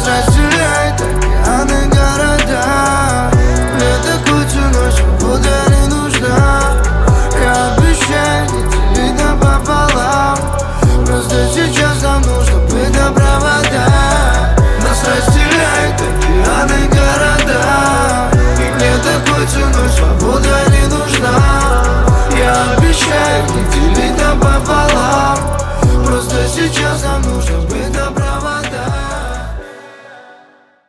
Нас разделяет океаны, города. Мне такой ценой свобода не нужна. Я обещаю не делить напополам. Просто сейчас нам нужно быть на провода. Нас разделяет океаны, города. И мне такой ценой свобода не нужна. Я обещаю не делить